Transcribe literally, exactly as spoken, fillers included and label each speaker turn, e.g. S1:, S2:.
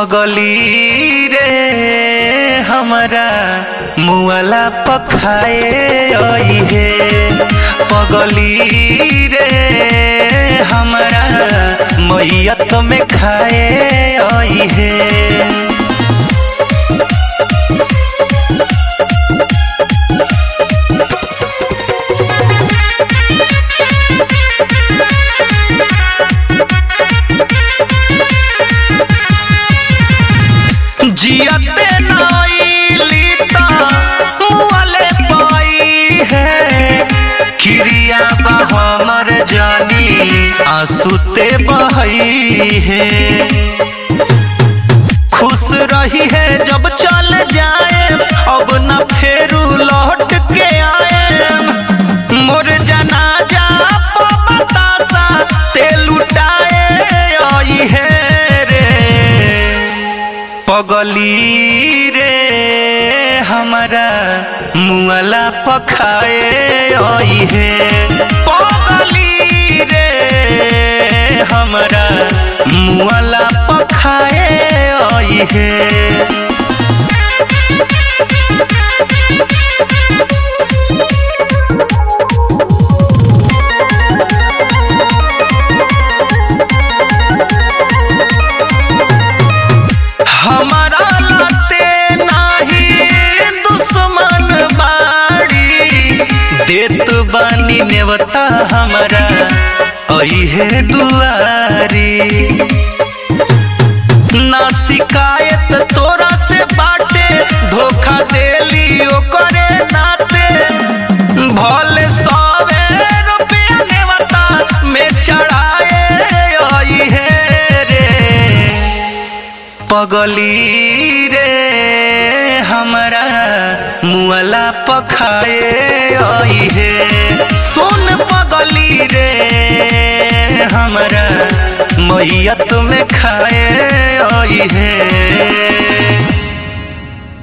S1: पगली रे हमरा मुआला पखाए आई है। पगली रे हमरा मैयत में खाए आई है। जियते नईली ता मुआले पाई है। क्रिया बा हमर जानी आंसूते बहई है। खुश रही है जब चल जाए अब न फेरू लौट के आए। मोर जनाजा बतासा ते लुटाए आई है। पगली रे हमरा मुआला पखाए आई है। पगली रे हमरा मुआला पखाए आई है। हमारा लाते नाही दुश्मन बाड़ी देत बानी नेवता हमारा आई है दुआरी। ना शिकायत तोरा से बाटे धोखा देली ओकरे नाते। भले सवे रुपया नेवता में चढ़ाए आई है। पगली रे हमरा मुआला पखाए आई है। सुन पगली रे हमरा मैयत में खाए आई है।